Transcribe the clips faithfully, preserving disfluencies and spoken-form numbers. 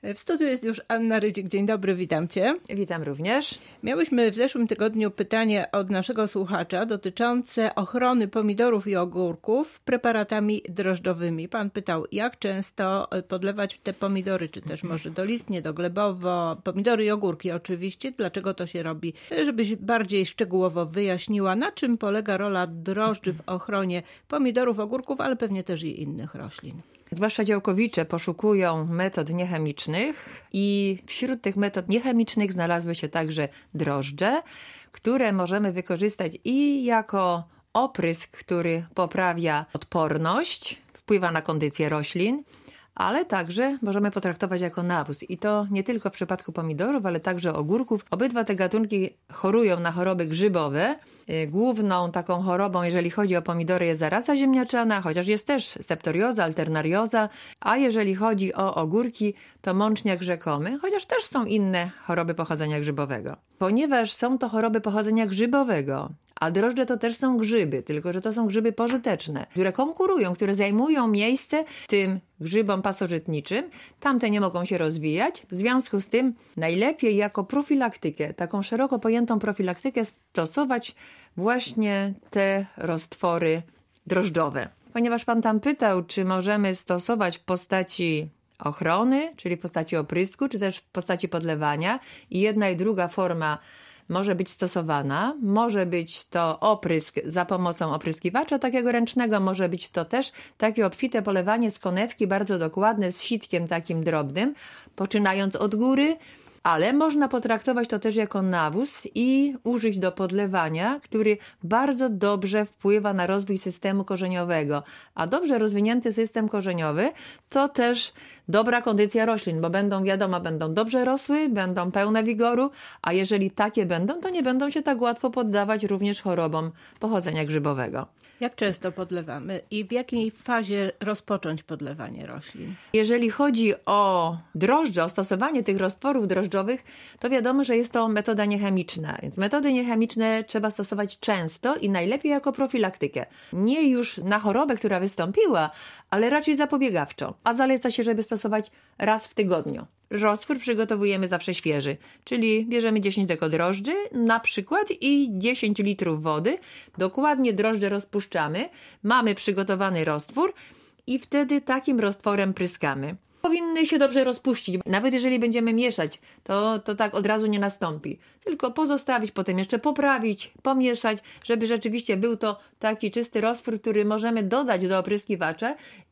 W studiu jest już Anna Rydzik. Dzień dobry, witam Cię. Witam również. Miałyśmy w zeszłym tygodniu pytanie od naszego słuchacza dotyczące ochrony pomidorów i ogórków preparatami drożdżowymi. Pan pytał, jak często podlewać te pomidory, czy też może dolistnie, doglebowo, pomidory i ogórki oczywiście. Dlaczego to się robi? Żebyś bardziej szczegółowo wyjaśniła, na czym polega rola drożdży w ochronie pomidorów, ogórków, ale pewnie też i innych roślin. Zwłaszcza działkowicze poszukują metod niechemicznych i wśród tych metod niechemicznych znalazły się także drożdże, które możemy wykorzystać i jako oprysk, który poprawia odporność, wpływa na kondycję roślin, ale także możemy potraktować jako nawóz. I to nie tylko w przypadku pomidorów, ale także ogórków. Obydwa te gatunki chorują na choroby grzybowe. Główną taką chorobą, jeżeli chodzi o pomidory, jest zaraza ziemniaczana, chociaż jest też septorioza, alternarioza, a jeżeli chodzi o ogórki, to mączniak rzekomy, chociaż też są inne choroby pochodzenia grzybowego. Ponieważ są to choroby pochodzenia grzybowego, a drożdże to też są grzyby, tylko że to są grzyby pożyteczne, które konkurują, które zajmują miejsce tym grzybom pasożytniczym. Tamte nie mogą się rozwijać. W związku z tym najlepiej jako profilaktykę, taką szeroko pojętą profilaktykę stosować właśnie te roztwory drożdżowe. Ponieważ pan tam pytał, czy możemy stosować w postaci ochrony, czyli w postaci oprysku, czy też w postaci podlewania. I jedna i druga forma może być stosowana. Może być to oprysk za pomocą opryskiwacza takiego ręcznego, może być to też takie obfite polewanie z konewki, bardzo dokładne, z sitkiem takim drobnym, poczynając od góry, ale można potraktować to też jako nawóz i użyć do podlewania, który bardzo dobrze wpływa na rozwój systemu korzeniowego. A dobrze rozwinięty system korzeniowy to też dobra kondycja roślin, bo będą, wiadomo, będą dobrze rosły, będą pełne wigoru, a jeżeli takie będą, to nie będą się tak łatwo poddawać również chorobom pochodzenia grzybowego. Jak często podlewamy i w jakiej fazie rozpocząć podlewanie roślin? Jeżeli chodzi o drożdże, o stosowanie tych roztworów drożdżowych, to wiadomo, że jest to metoda niechemiczna. Więc metody niechemiczne trzeba stosować często i najlepiej jako profilaktykę. Nie już na chorobę, która wystąpiła, ale raczej zapobiegawczo. A zaleca się, żeby stosować raz w tygodniu. Roztwór przygotowujemy zawsze świeży, czyli bierzemy dziesięć deko drożdży na przykład i dziesięć litrów wody. Dokładnie drożdże rozpuszczamy, mamy przygotowany roztwór i wtedy takim roztworem pryskamy. Powinny się dobrze rozpuścić. Nawet jeżeli będziemy mieszać, to, to tak od razu nie nastąpi. Tylko pozostawić, potem jeszcze poprawić, pomieszać, żeby rzeczywiście był to taki czysty roztwór, który możemy dodać do opryskiwacza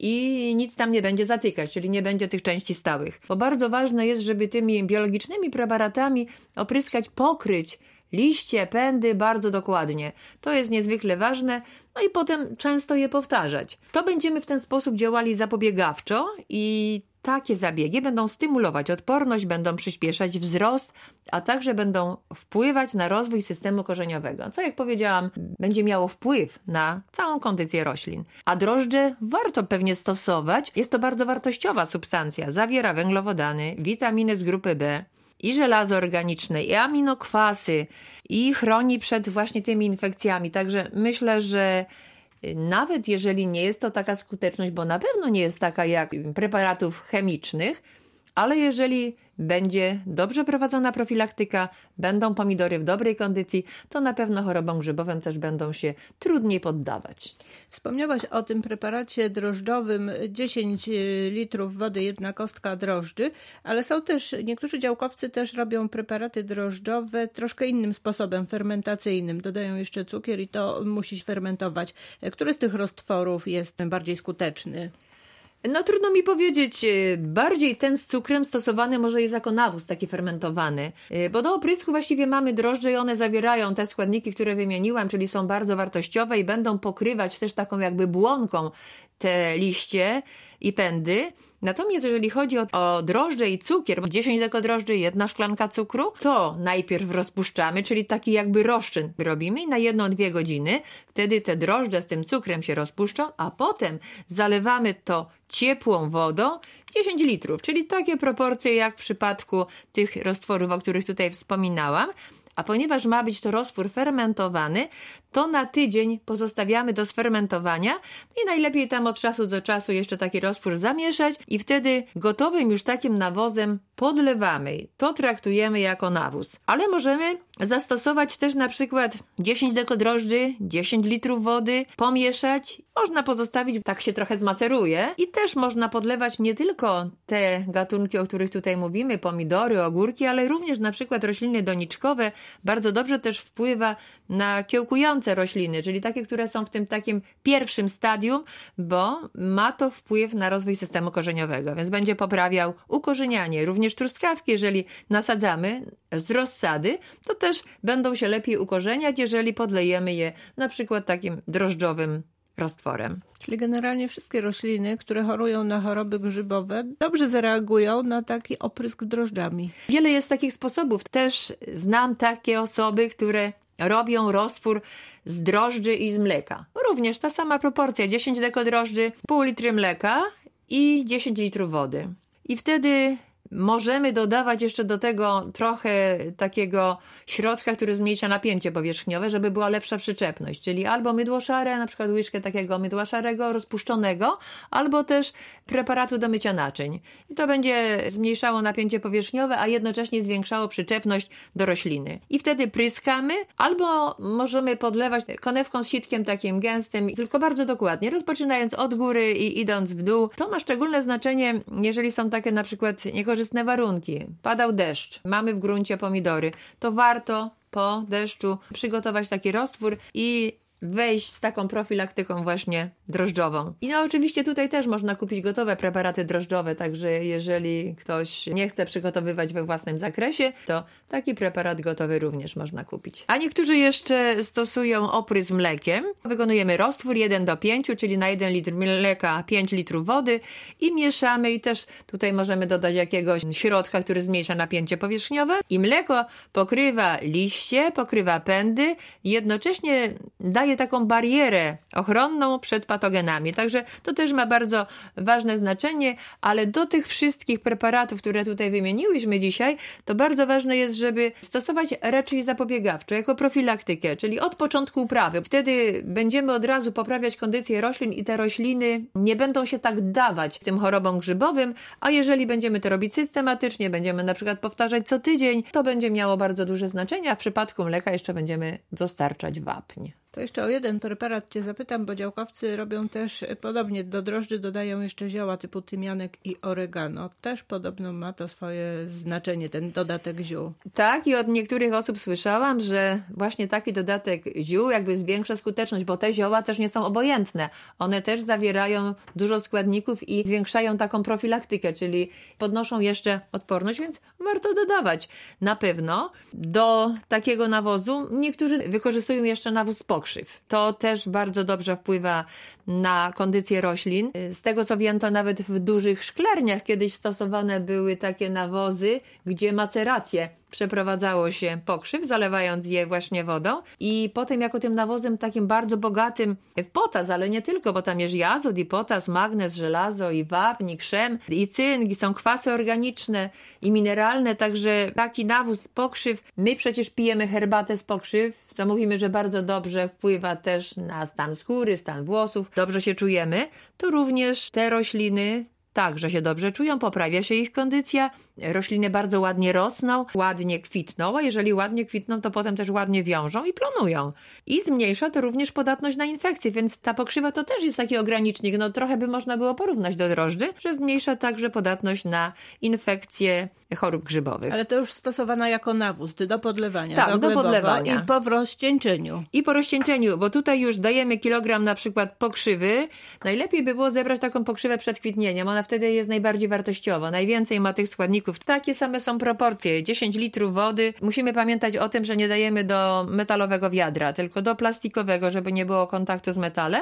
i nic tam nie będzie zatykać, czyli nie będzie tych części stałych. Bo bardzo ważne jest, żeby tymi biologicznymi preparatami opryskać, pokryć liście, pędy bardzo dokładnie. To jest niezwykle ważne, no i potem często je powtarzać. To będziemy w ten sposób działali zapobiegawczo i takie zabiegi będą stymulować odporność, będą przyspieszać wzrost, a także będą wpływać na rozwój systemu korzeniowego, co jak powiedziałam, będzie miało wpływ na całą kondycję roślin. A drożdże warto pewnie stosować. Jest to bardzo wartościowa substancja. Zawiera węglowodany, witaminy z grupy B, i żelazo organiczne, i aminokwasy, i chroni przed właśnie tymi infekcjami. Także myślę, że nawet jeżeli nie jest to taka skuteczność, bo na pewno nie jest taka jak preparatów chemicznych, ale jeżeli będzie dobrze prowadzona profilaktyka, będą pomidory w dobrej kondycji, to na pewno chorobom grzybowym też będą się trudniej poddawać. Wspomniałaś o tym preparacie drożdżowym dziesięć litrów wody, jedna kostka drożdży, ale są też, niektórzy działkowcy też robią preparaty drożdżowe troszkę innym sposobem, fermentacyjnym. Dodają jeszcze cukier i to musi się fermentować. Który z tych roztworów jest bardziej skuteczny? No trudno mi powiedzieć, bardziej ten z cukrem stosowany może jest jako nawóz taki fermentowany, bo do oprysku właściwie mamy drożdże i one zawierają te składniki, które wymieniłam, czyli są bardzo wartościowe i będą pokrywać też taką jakby błonką te liście i pędy. Natomiast jeżeli chodzi o, o drożdże i cukier, dziesięć deko drożdży, jedna szklanka cukru, to najpierw rozpuszczamy, czyli taki jakby rozczyn robimy i na jedną, dwie godziny. Wtedy te drożdże z tym cukrem się rozpuszczą, a potem zalewamy to ciepłą wodą, dziesięć litrów, czyli takie proporcje jak w przypadku tych roztworów, o których tutaj wspominałam. A ponieważ ma być to roztwór fermentowany, to na tydzień pozostawiamy do sfermentowania i najlepiej tam od czasu do czasu jeszcze taki roztwór zamieszać i wtedy gotowym już takim nawozem podlewamy. To traktujemy jako nawóz. Ale możemy zastosować też na przykład dziesięć deko drożdży, dziesięć litrów wody, pomieszać. Można pozostawić, tak się trochę zmaceruje i też można podlewać nie tylko te gatunki, o których tutaj mówimy, pomidory, ogórki, ale również na przykład rośliny doniczkowe. Bardzo dobrze też wpływa na kiełkujące rośliny, czyli takie, które są w tym takim pierwszym stadium, bo ma to wpływ na rozwój systemu korzeniowego, więc będzie poprawiał ukorzenianie. Również truskawki, jeżeli nasadzamy z rozsady, to też będą się lepiej ukorzeniać, jeżeli podlejemy je na przykład takim drożdżowym roztworem. Czyli generalnie wszystkie rośliny, które chorują na choroby grzybowe, dobrze zareagują na taki oprysk drożdżami. Wiele jest takich sposobów. Też znam takie osoby, które robią roztwór z drożdży i z mleka. Również ta sama proporcja, dziesięć deko drożdży, pół litry mleka i dziesięć litrów wody. I wtedy możemy dodawać jeszcze do tego trochę takiego środka, który zmniejsza napięcie powierzchniowe, żeby była lepsza przyczepność, czyli albo mydło szare, na przykład łyżkę takiego mydła szarego, rozpuszczonego, albo też preparatu do mycia naczyń. I to będzie zmniejszało napięcie powierzchniowe, a jednocześnie zwiększało przyczepność do rośliny. I wtedy pryskamy, albo możemy podlewać konewką z sitkiem takim gęstym, tylko bardzo dokładnie, rozpoczynając od góry i idąc w dół. To ma szczególne znaczenie, jeżeli są takie na przykład niekorzystne warunki. Padał deszcz, mamy w gruncie pomidory, to warto po deszczu przygotować taki roztwór i wejść z taką profilaktyką właśnie drożdżową. I no oczywiście tutaj też można kupić gotowe preparaty drożdżowe, także jeżeli ktoś nie chce przygotowywać we własnym zakresie, to taki preparat gotowy również można kupić. A niektórzy jeszcze stosują oprysk mlekiem. Wykonujemy roztwór jeden do pięciu, czyli na jeden litr mleka pięć litrów wody i mieszamy i też tutaj możemy dodać jakiegoś środka, który zmniejsza napięcie powierzchniowe i mleko pokrywa liście, pokrywa pędy i jednocześnie daje taką barierę ochronną przed patogenami. Także to też ma bardzo ważne znaczenie, ale do tych wszystkich preparatów, które tutaj wymieniłyśmy dzisiaj, to bardzo ważne jest, żeby stosować raczej zapobiegawczo, jako profilaktykę, czyli od początku uprawy. Wtedy będziemy od razu poprawiać kondycję roślin i te rośliny nie będą się tak dawać tym chorobom grzybowym, a jeżeli będziemy to robić systematycznie, będziemy na przykład powtarzać co tydzień, to będzie miało bardzo duże znaczenie, a w przypadku mleka jeszcze będziemy dostarczać wapń. To jeszcze o jeden preparat Cię zapytam, bo działkowcy robią też podobnie. Do drożdży dodają jeszcze zioła typu tymianek i oregano. Też podobno ma to swoje znaczenie, ten dodatek ziół. Tak, i od niektórych osób słyszałam, że właśnie taki dodatek ziół jakby zwiększa skuteczność, bo te zioła też nie są obojętne. One też zawierają dużo składników i zwiększają taką profilaktykę, czyli podnoszą jeszcze odporność, więc warto dodawać. Na pewno do takiego nawozu niektórzy wykorzystują jeszcze nawóz z pokrzyw. To też bardzo dobrze wpływa na kondycję roślin. Z tego co wiem, to nawet w dużych szklarniach kiedyś stosowane były takie nawozy, gdzie macerację przeprowadzało się pokrzyw, zalewając je właśnie wodą i potem jako tym nawozem takim bardzo bogatym w potas, ale nie tylko, bo tam jest i azot, i potas, magnez, żelazo, i wapń, i krzem, i cynk, i są kwasy organiczne i mineralne, także taki nawóz z pokrzyw, my przecież pijemy herbatę z pokrzyw, co mówimy, że bardzo dobrze wpływa też na stan skóry, stan włosów, dobrze się czujemy, to również te rośliny także się dobrze czują, poprawia się ich kondycja, rośliny bardzo ładnie rosną, ładnie kwitną, a jeżeli ładnie kwitną, to potem też ładnie wiążą i plonują. I zmniejsza to również podatność na infekcje, więc ta pokrzywa to też jest taki ogranicznik, no trochę by można było porównać do drożdży, że zmniejsza także podatność na infekcje chorób grzybowych. Ale to już stosowana jako nawóz do podlewania. Tak, do podlewania. I po rozcieńczeniu. I po rozcieńczeniu, bo tutaj już dajemy kilogram na przykład pokrzywy. Najlepiej by było zebrać taką pokrzywę przed kwitnieniem. Ona wtedy jest najbardziej wartościowa. Najwięcej ma tych składników. Takie same są proporcje. dziesięć litrów wody. Musimy pamiętać o tym, że nie dajemy do metalowego wiadra, tylko do plastikowego, żeby nie było kontaktu z metalem.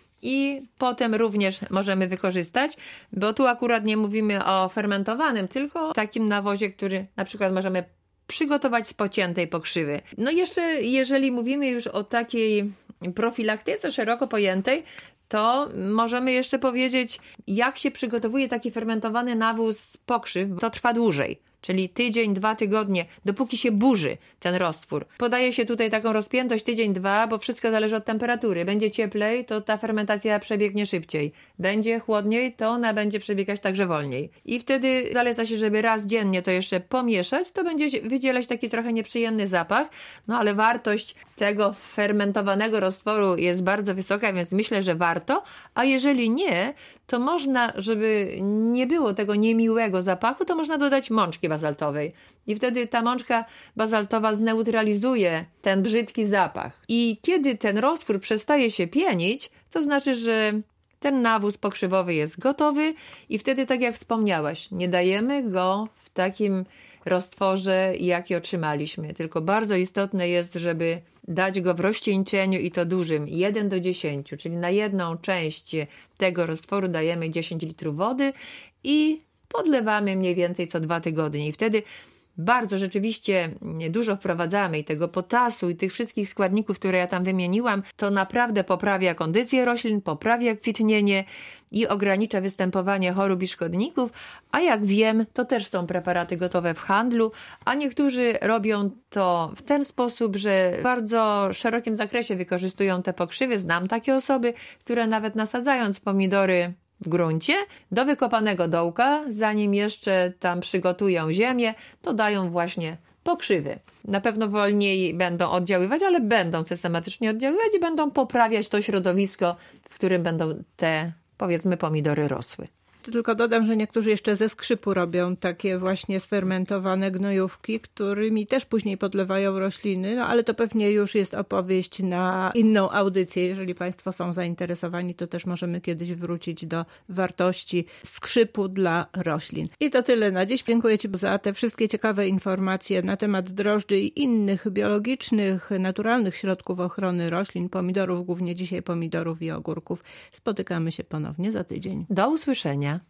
I potem również możemy wykorzystać, bo tu akurat nie mówimy o fermentowanym, tylko o takim nawozie, który na przykład możemy przygotować z pociętej pokrzywy. No jeszcze jeżeli mówimy już o takiej profilaktyce szeroko pojętej, to możemy jeszcze powiedzieć, jak się przygotowuje taki fermentowany nawóz z pokrzyw. To trwa dłużej. czyli tydzień, dwa tygodnie, dopóki się burzy ten roztwór. Podaje się tutaj taką rozpiętość tydzień, dwa, bo wszystko zależy od temperatury. Będzie cieplej, to ta fermentacja przebiegnie szybciej. Będzie chłodniej, to ona będzie przebiegać także wolniej. I wtedy zaleca się, żeby raz dziennie to jeszcze pomieszać, to będzie wydzielać taki trochę nieprzyjemny zapach, no ale wartość tego fermentowanego roztworu jest bardzo wysoka, więc myślę, że warto, a jeżeli nie, to można, żeby nie było tego niemiłego zapachu, to można dodać mączki bazaltowej. I wtedy ta mączka bazaltowa zneutralizuje ten brzydki zapach. I kiedy ten roztwór przestaje się pienić, to znaczy, że ten nawóz pokrzywowy jest gotowy i wtedy, tak jak wspomniałaś, nie dajemy go w takim roztworze, jaki otrzymaliśmy. Tylko bardzo istotne jest, żeby dać go w rozcieńczeniu i to dużym, jeden do dziesięciu, czyli na jedną część tego roztworu dajemy dziesięć litrów wody i podlewamy mniej więcej co dwa tygodnie. I wtedy bardzo rzeczywiście dużo wprowadzamy i tego potasu i tych wszystkich składników, które ja tam wymieniłam, to naprawdę poprawia kondycję roślin, poprawia kwitnienie i ogranicza występowanie chorób i szkodników, a jak wiem, to też są preparaty gotowe w handlu, a niektórzy robią to w ten sposób, że w bardzo szerokim zakresie wykorzystują te pokrzywy. Znam takie osoby, które nawet nasadzając pomidory w gruncie, do wykopanego dołka, zanim jeszcze tam przygotują ziemię, to dają właśnie pokrzywy. Na pewno wolniej będą oddziaływać, ale będą systematycznie oddziaływać i będą poprawiać to środowisko, w którym będą te, powiedzmy, pomidory rosły. Tylko dodam, że niektórzy jeszcze ze skrzypu robią takie właśnie sfermentowane gnojówki, którymi też później podlewają rośliny, no ale to pewnie już jest opowieść na inną audycję. Jeżeli Państwo są zainteresowani, to też możemy kiedyś wrócić do wartości skrzypu dla roślin. I to tyle na dziś. Dziękuję Ci za te wszystkie ciekawe informacje na temat drożdży i innych biologicznych, naturalnych środków ochrony roślin, pomidorów, głównie dzisiaj pomidorów i ogórków. Spotykamy się ponownie za tydzień. Do usłyszenia.